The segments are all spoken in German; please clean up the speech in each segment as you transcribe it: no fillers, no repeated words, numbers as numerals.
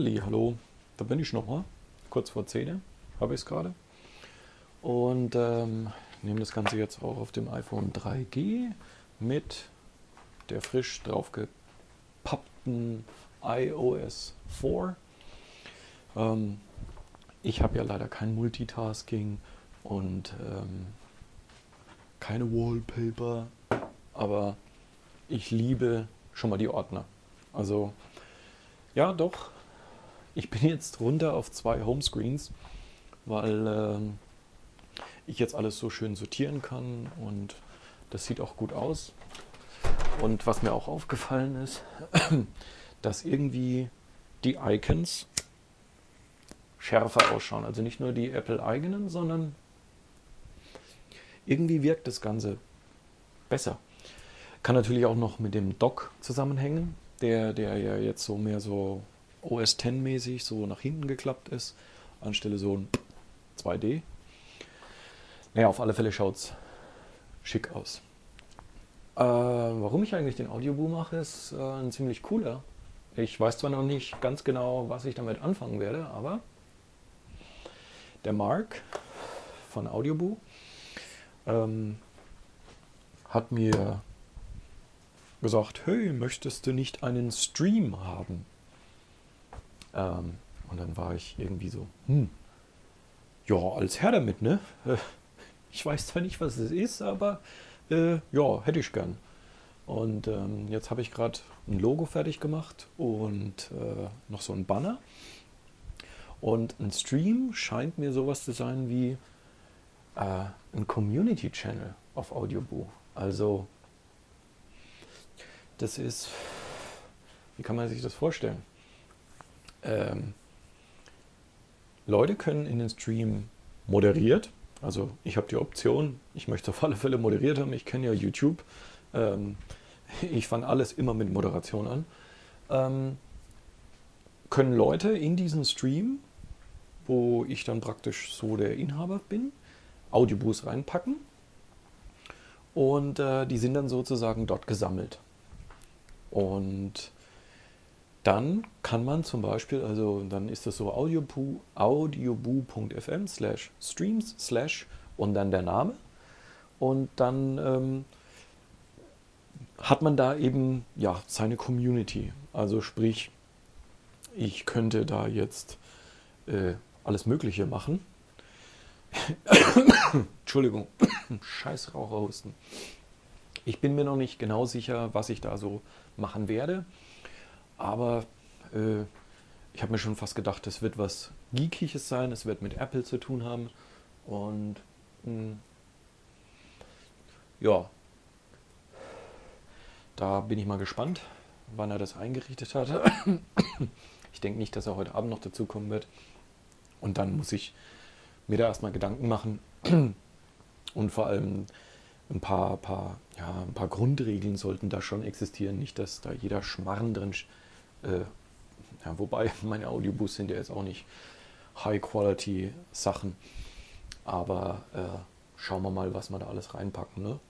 Hallo, da bin ich nochmal. Kurz vor 10 habe ich es gerade. Und nehme das Ganze jetzt auch auf dem iPhone 3G mit der frisch draufgepappten iOS 4. Ähm, Ich habe ja leider kein Multitasking und keine Wallpaper, aber ich liebe schon mal die Ordner. Also ja, doch, ich bin jetzt runter auf 2 Homescreens, weil ich jetzt alles so schön sortieren kann und das sieht auch gut aus. Und was mir auch aufgefallen ist, dass irgendwie die Icons schärfer ausschauen. Also nicht nur die Apple-eigenen, sondern irgendwie wirkt das Ganze besser. Kann natürlich auch noch mit dem Dock zusammenhängen, der ja jetzt so mehr so OS X-mäßig so nach hinten geklappt ist, anstelle so ein 2D. Naja, auf alle Fälle schaut es schick aus. Warum ich eigentlich den Audioboo mache, ist ein ziemlich cooler. Ich weiß zwar noch nicht ganz genau, was ich damit anfangen werde, aber der Mark von Audioboo ähm, hat mir gesagt, hey, möchtest du nicht einen Stream haben? Und dann war ich irgendwie so, ja, als Herr damit, ne? Ich weiß zwar nicht, was es ist, aber ja, hätte ich gern. Und jetzt habe ich gerade ein Logo fertig gemacht und noch so ein Banner. Und ein Stream scheint mir sowas zu sein wie ein Community Channel auf Audioboo. Also das ist, wie kann man sich das vorstellen? Ähm, Leute können in den Stream moderiert, also ich habe die Option, ich möchte auf alle Fälle moderiert haben, ich kenne ja YouTube, ähm, ich fange alles immer mit Moderation an, ähm, können Leute in diesen Stream, wo ich dann praktisch so der Inhaber bin, Audioboos reinpacken und die sind dann sozusagen dort gesammelt. Und dann kann man zum Beispiel, also dann ist das so audioboo.fm slash streams slash und dann der Name. Und dann hat man da eben ja seine Community. Also sprich, ich könnte da jetzt alles Mögliche machen. Entschuldigung, scheiß Raucherhusten. Ich bin mir noch nicht genau sicher, was ich da so machen werde. Aber ich habe mir schon fast gedacht, das wird was Geekiges sein, es wird mit Apple zu tun haben. Und ja, da bin ich mal gespannt, wann er das eingerichtet hat. Ich denke nicht, dass er heute Abend noch dazu kommen wird. Und dann muss ich mir da erstmal Gedanken machen und vor allem ein paar Grundregeln sollten da schon existieren. Nicht, dass da jeder Schmarren drin ja, wobei meine Audiobooks sind ja jetzt auch nicht High-Quality-Sachen. Aber schauen wir mal, was wir da alles reinpacken. Ne?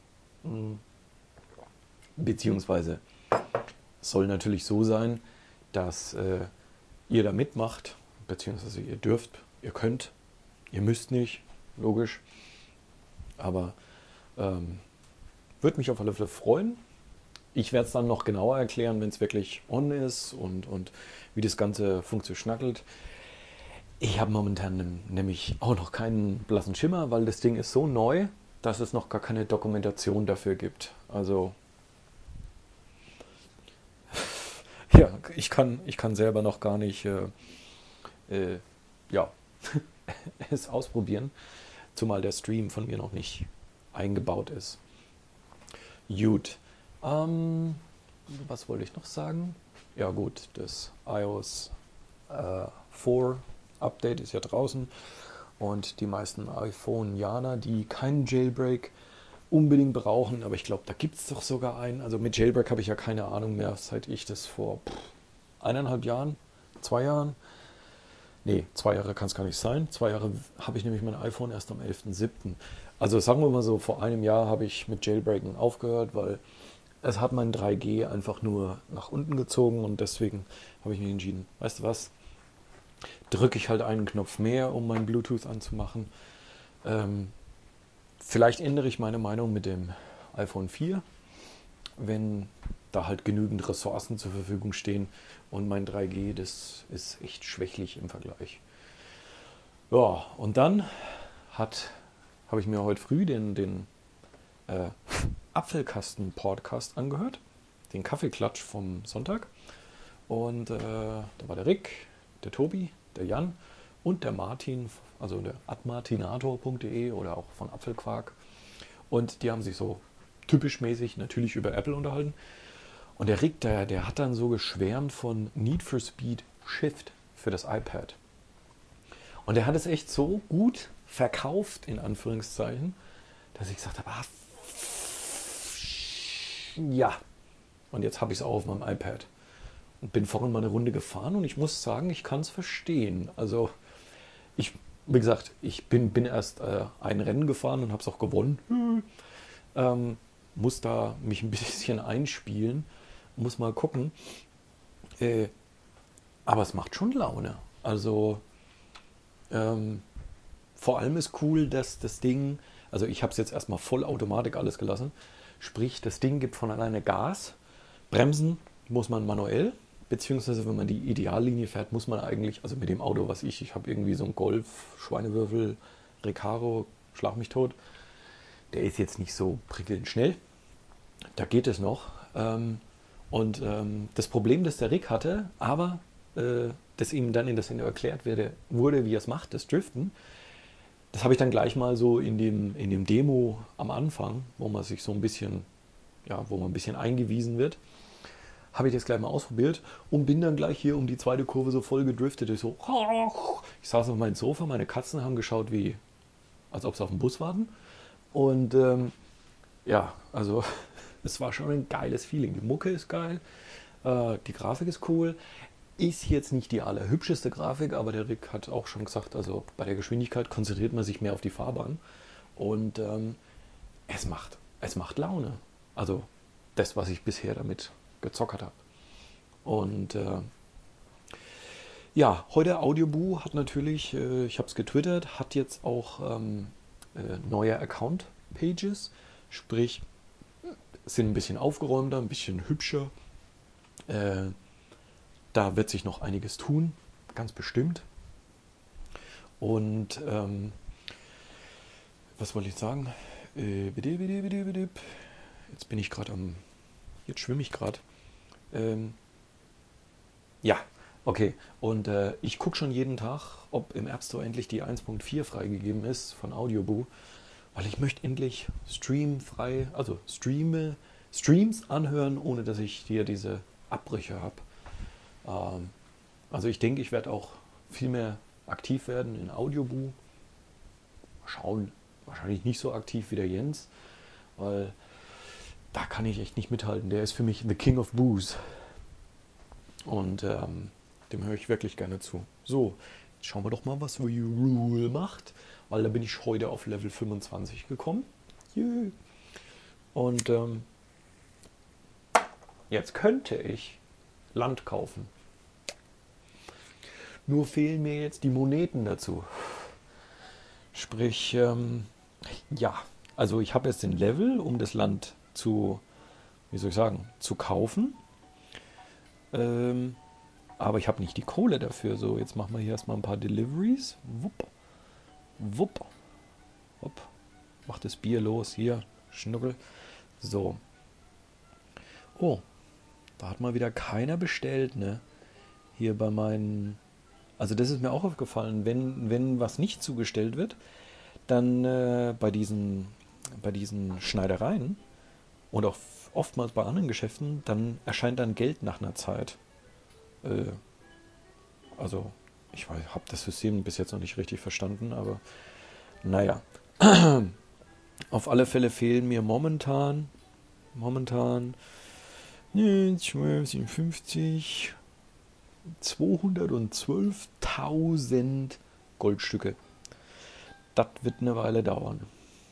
Beziehungsweise es soll natürlich so sein, dass ihr da mitmacht, beziehungsweise ihr dürft, ihr könnt, ihr müsst nicht, logisch. Aber würde mich auf alle Fälle freuen. Ich werde es dann noch genauer erklären, wenn es wirklich on ist und wie das Ganze funktioniert. Ich habe momentan nämlich auch noch keinen blassen Schimmer, weil das Ding ist so neu, dass es noch gar keine Dokumentation dafür gibt. Also ja, ich kann selber noch gar nicht ja, es ausprobieren, zumal der Stream von mir noch nicht eingebaut ist. Gut. Was wollte ich noch sagen? Ja gut, das iOS 4 Update ist ja draußen und die meisten iPhone-Janer, die keinen Jailbreak unbedingt brauchen, aber ich glaube, da gibt es doch sogar einen. Also mit Jailbreak habe ich ja keine Ahnung mehr, seit ich das vor 1,5 Jahren, 2 Jahren, nee, 2 Jahre kann es gar nicht sein. 2 Jahre habe ich nämlich mein iPhone erst am 11.07. Also sagen wir mal so, vor einem Jahr habe ich mit Jailbreaken aufgehört, weil es hat mein 3G einfach nur nach unten gezogen und deswegen habe ich mich entschieden, weißt du was, drücke ich halt einen Knopf mehr, um mein Bluetooth anzumachen. Vielleicht ändere ich meine Meinung mit dem iPhone 4, wenn da halt genügend Ressourcen zur Verfügung stehen, und mein 3G, das ist echt schwächlich im Vergleich. Ja, und dann habe ich mir heute früh den äh, Apfelkasten-Podcast angehört, den Kaffeeklatsch vom Sonntag. Und da war der Rick, der Tobi, der Jan und der Martin, also der admartinator.de oder auch von Apfelquark. Und die haben sich so typisch mäßig natürlich über Apple unterhalten. Und der Rick, der hat dann so geschwärmt von Need for Speed Shift für das iPad. Und der hat es echt so gut verkauft, in Anführungszeichen, dass ich gesagt habe, ja, und jetzt habe ich es auch auf meinem iPad. Und bin vorhin mal eine Runde gefahren und ich muss sagen, ich kann es verstehen. Also wie gesagt, ich bin erst ein Rennen gefahren und habe es auch gewonnen. Muss da mich ein bisschen einspielen, muss mal gucken. Aber es macht schon Laune. Also vor allem ist cool, dass das Ding, also ich habe es jetzt erstmal voll Automatik alles gelassen, sprich das Ding gibt von alleine Gas, bremsen muss man manuell, beziehungsweise wenn man die Ideallinie fährt, muss man eigentlich, also mit dem Auto, was ich habe irgendwie so einen Golf, Schweinewürfel, Recaro, schlag mich tot, der ist jetzt nicht so prickelnd schnell, da geht es noch. Das Problem, das der Rick hatte, aber das ihm dann in das Ende erklärt wurde, wie er es macht, das Driften, das habe ich dann gleich mal so in dem Demo am Anfang, wo man sich so ein bisschen, ja, wo man ein bisschen eingewiesen wird, habe ich das gleich mal ausprobiert und bin dann gleich hier um die zweite Kurve so voll gedriftet. Ich saß auf meinem Sofa, meine Katzen haben geschaut, als ob sie auf den Bus warten. Und ja, also es war schon ein geiles Feeling. Die Mucke ist geil, die Grafik ist cool. Ist jetzt nicht die allerhübscheste Grafik, aber der Rick hat auch schon gesagt, also bei der Geschwindigkeit konzentriert man sich mehr auf die Fahrbahn. Und es macht Laune. Also das, was ich bisher damit gezockert habe. Und ja, heute Audioboo hat natürlich, ich habe es getwittert, hat jetzt auch neue Account-Pages. Sprich, sind ein bisschen aufgeräumter, ein bisschen hübscher. Da wird sich noch einiges tun, ganz bestimmt. Und was wollte ich sagen? Jetzt bin ich gerade jetzt schwimme ich gerade. Ja, okay. Und ich gucke schon jeden Tag, ob im App Store endlich die 1.4 freigegeben ist von Audioboo, weil ich möchte endlich streamfrei, also Streams anhören, ohne dass ich hier diese Abbrüche habe. Also ich denke, ich werde auch viel mehr aktiv werden in Audioboo. Mal schauen, wahrscheinlich nicht so aktiv wie der Jens, weil da kann ich echt nicht mithalten. Der ist für mich the King of Boos. Und dem höre ich wirklich gerne zu. So, jetzt schauen wir doch mal, was Rule macht, weil da bin ich heute auf Level 25 gekommen. Yeah. Und jetzt könnte ich Land kaufen. Nur fehlen mir jetzt die Moneten dazu. Sprich, ja, also ich habe jetzt den Level, um das Land zu kaufen. Aber ich habe nicht die Kohle dafür. So, jetzt machen wir hier erstmal ein paar Deliveries. Wupp, wupp, wupp. Macht das Bier los, hier, Schnuckel. So. Oh, da hat mal wieder keiner bestellt, ne? Hier bei meinen... Also das ist mir auch aufgefallen, wenn was nicht zugestellt wird, dann bei diesen Schneidereien und auch oftmals bei anderen Geschäften, dann erscheint dann Geld nach einer Zeit. Also ich habe das System bis jetzt noch nicht richtig verstanden, aber naja. Auf alle Fälle fehlen mir momentan 12,57 212.000 Goldstücke. Das wird eine Weile dauern.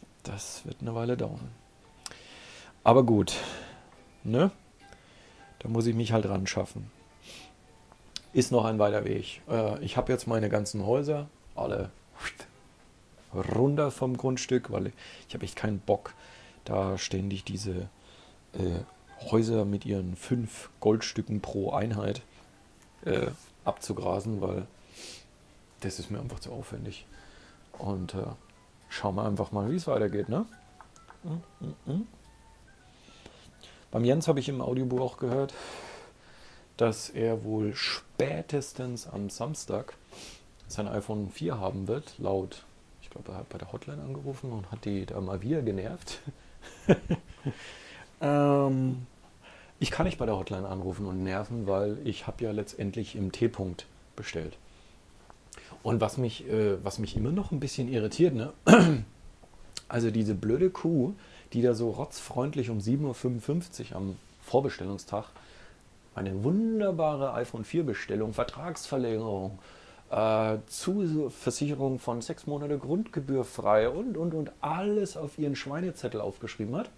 Aber gut, ne? Da muss ich mich halt ran schaffen. ist noch ein weiter Weg. Ich habe jetzt meine ganzen Häuser alle runter vom Grundstück, weil ich habe echt keinen Bock, da ständig diese äh, Häuser mit ihren 5 Goldstücken pro Einheit abzugrasen, weil das ist mir einfach zu aufwendig. Und schauen wir einfach mal, wie es weitergeht, ne? Beim Jens habe ich im Audiobuch auch gehört, dass er wohl spätestens am Samstag sein iPhone 4 haben wird, laut, ich glaube, er hat bei der Hotline angerufen und hat die da mal wieder genervt. Ich kann nicht bei der Hotline anrufen und nerven, weil ich habe ja letztendlich im T-Punkt bestellt. Und was mich immer noch ein bisschen irritiert, ne? Also diese blöde Kuh, die da so rotzfreundlich um 7:55 Uhr am Vorbestellungstag eine wunderbare iPhone 4 Bestellung, Vertragsverlängerung, Zuversicherung von 6 Monate Grundgebühr frei und alles auf ihren Schweinezettel aufgeschrieben hat.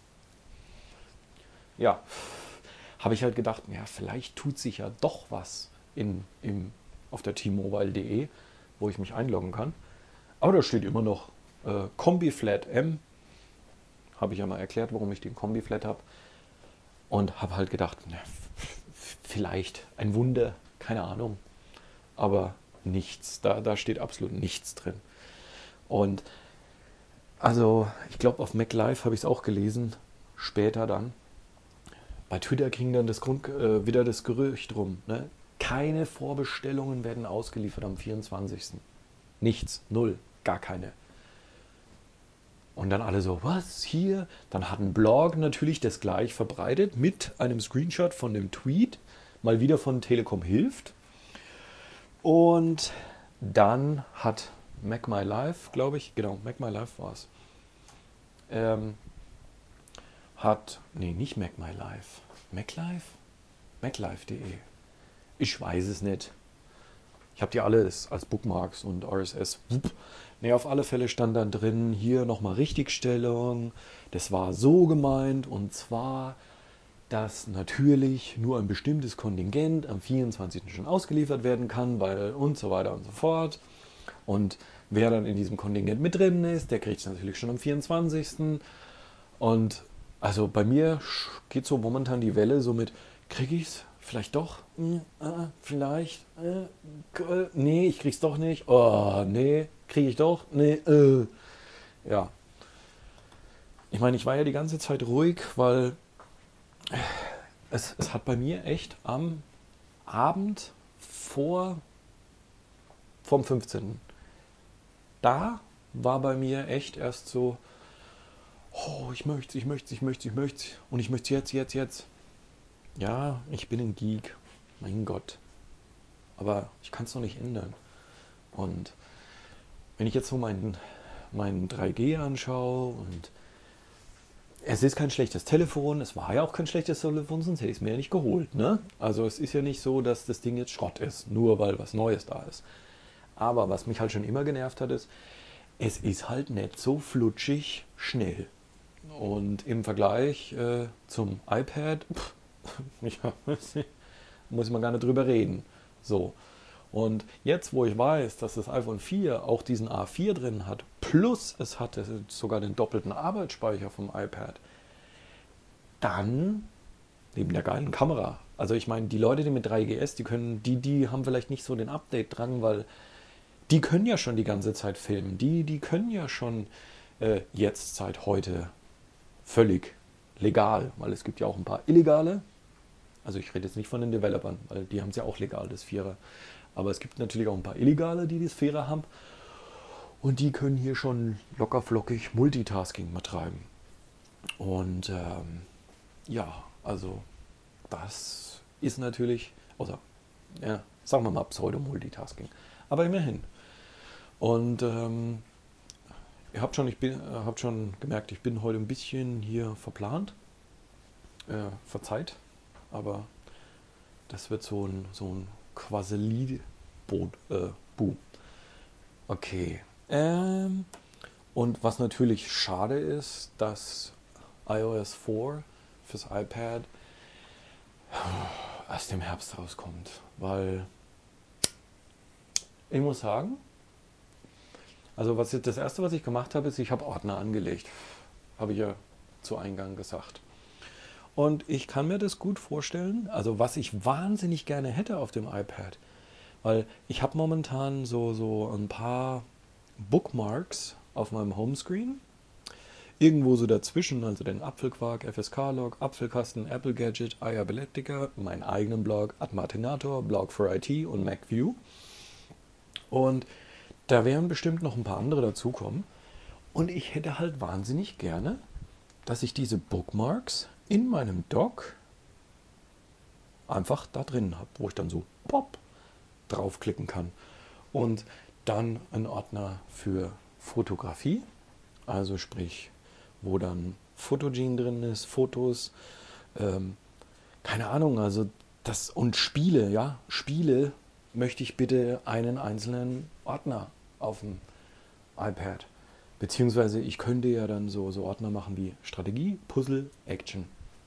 Ja, habe ich halt gedacht, ja, vielleicht tut sich ja doch was auf der T-Mobile.de, wo ich mich einloggen kann. Aber da steht immer noch Kombi Flat M. Habe ich ja mal erklärt, warum ich den Kombi Flat habe. Und habe halt gedacht, na, vielleicht ein Wunder, keine Ahnung. Aber nichts, da steht absolut nichts drin. Und also, ich glaube, auf MacLive habe ich es auch gelesen, später dann. Bei Twitter ging dann wieder das Gerücht rum. Ne? Keine Vorbestellungen werden ausgeliefert am 24. Nichts, null, gar keine. Und dann alle so, was, hier? Dann hat ein Blog natürlich das gleich verbreitet mit einem Screenshot von dem Tweet, mal wieder von Telekom hilft. Und dann hat MacMyLive, glaube ich, genau, MacMyLive war es, nicht MacMyLive, MacLive? MacLive.de. Ich weiß es nicht. Ich habe die alles als Bookmarks und RSS. Ne, auf alle Fälle stand dann drin, hier nochmal Richtigstellung. Das war so gemeint und zwar, dass natürlich nur ein bestimmtes Kontingent am 24. schon ausgeliefert werden kann, weil und so weiter und so fort. Und wer dann in diesem Kontingent mit drin ist, der kriegt es natürlich schon am 24. Und also bei mir geht so momentan die Welle so mit, kriege ich es? Vielleicht doch? Vielleicht? Nee, ich krieg's doch nicht. Oh, nee, kriege ich doch? Nee, ja. Ich meine, ich war ja die ganze Zeit ruhig, weil es hat bei mir echt am Abend vom 15. Da war bei mir echt erst so, oh, ich möchte, ich möchte, ich möchte, ich möchte und ich möchte jetzt. Ja, ich bin ein Geek, mein Gott. Aber ich kann es noch nicht ändern. Und wenn ich jetzt so mein 3G anschaue und es ist kein schlechtes Telefon, es war ja auch kein schlechtes Telefon, sonst hätte ich es mir ja nicht geholt. Ne? Also es ist ja nicht so, dass das Ding jetzt Schrott ist, nur weil was Neues da ist. Aber was mich halt schon immer genervt hat, ist, es ist halt nicht so flutschig schnell. Und im Vergleich zum iPad, ja, muss man gar nicht drüber reden. So. Und jetzt, wo ich weiß, dass das iPhone 4 auch diesen A4 drin hat, plus es hat sogar den doppelten Arbeitsspeicher vom iPad, dann, neben der geilen Kamera, also ich meine, die Leute, die mit 3GS, die haben vielleicht nicht so den Update dran, weil die können ja schon die ganze Zeit filmen. Die können ja schon jetzt seit heute völlig legal, weil es gibt ja auch ein paar illegale. Also ich rede jetzt nicht von den Developern, weil die haben es ja auch legal, das Vierer. Aber es gibt natürlich auch ein paar Illegale, die das Vierer haben. Und die können hier schon lockerflockig Multitasking betreiben. Und ja, also das ist natürlich, außer, ja, sagen wir mal Pseudo-Multitasking. Aber immerhin. Und habt schon gemerkt, ich bin heute ein bisschen hier verplant. Verzeiht. Aber das wird so ein Quasselid-Boom. Okay. Und was natürlich schade ist, dass iOS 4 fürs iPad, was im Herbst rauskommt. Weil ich muss sagen, also das erste, was ich gemacht habe, ist, ich habe Ordner angelegt. Habe ich ja zu Eingang gesagt. Und ich kann mir das gut vorstellen, also was ich wahnsinnig gerne hätte auf dem iPad, weil ich habe momentan so ein paar Bookmarks auf meinem Homescreen. Irgendwo so dazwischen, also den Apfelquark, FSK-Log, Apfelkasten, Apple Gadget, Eierbelettiger, meinen eigenen Blog, Admartinator, Blog for IT und MacView. Und da werden bestimmt noch ein paar andere dazukommen. Und ich hätte halt wahnsinnig gerne, dass ich diese Bookmarks in meinem Dock einfach da drin habe, wo ich dann so pop draufklicken kann. Und dann einen Ordner für Fotografie, also sprich, wo dann Photogene drin ist, Fotos, keine Ahnung, also das und Spiele, ja, Spiele möchte ich bitte einen einzelnen Ordner auf dem iPad. Beziehungsweise ich könnte ja dann so Ordner machen wie Strategie, Puzzle, Action.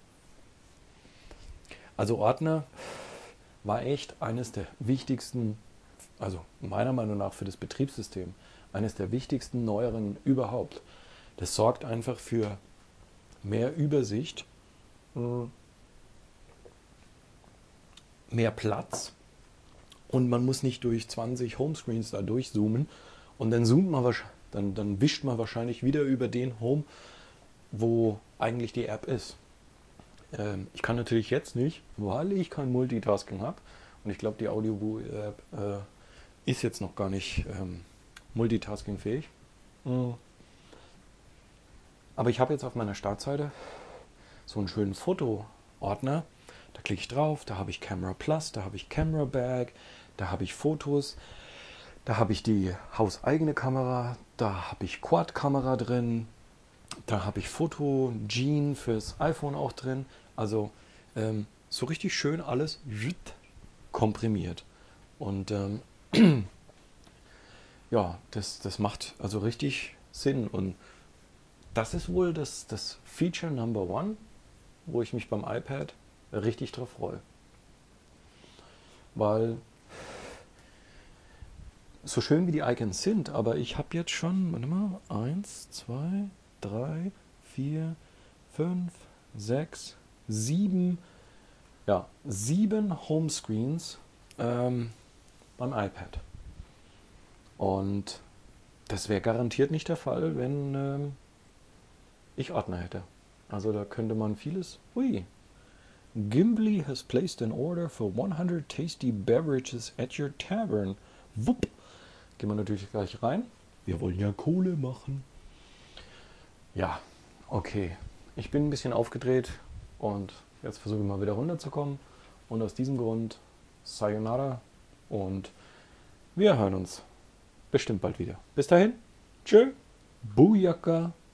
Also Ordner war echt eines der wichtigsten, also meiner Meinung nach für das Betriebssystem, eines der wichtigsten neueren überhaupt. Das sorgt einfach für mehr Übersicht, mehr Platz und man muss nicht durch 20 Homescreens da durchzoomen und dann zoomt man dann wischt man wahrscheinlich wieder über den Home, wo eigentlich die App ist. Ich kann natürlich jetzt nicht, weil ich kein Multitasking habe und ich glaube die Audioboo-App ist jetzt noch gar nicht multitaskingfähig. Aber ich habe jetzt auf meiner Startseite so einen schönen Foto-Ordner. Da klicke ich drauf, da habe ich Camera Plus, da habe ich Camera Bag, da habe ich Fotos, da habe ich die hauseigene Kamera, da habe ich Quad-Kamera drin, da habe ich Foto-Gene fürs iPhone auch drin. Also so richtig schön alles komprimiert. Und ja, das macht also richtig Sinn. Und das ist wohl das Feature Number One, wo ich mich beim iPad richtig drauf freue. Weil so schön wie die Icons sind, aber ich habe jetzt schon, warte mal, 1, 2, 3, 4, 5, 6, 7, ja, 7 Homescreens beim iPad. Und das wäre garantiert nicht der Fall, wenn ich Ordner hätte. Also da könnte man vieles. Ui. Gimli has placed an order for 100 tasty beverages at your tavern. Wupp. Gehen wir natürlich gleich rein. Wir wollen ja Kohle machen. Ja, okay. Ich bin ein bisschen aufgedreht und jetzt versuche ich mal wieder runterzukommen. Und aus diesem Grund Sayonara und wir hören uns bestimmt bald wieder. Bis dahin. Tschö. Booyaka.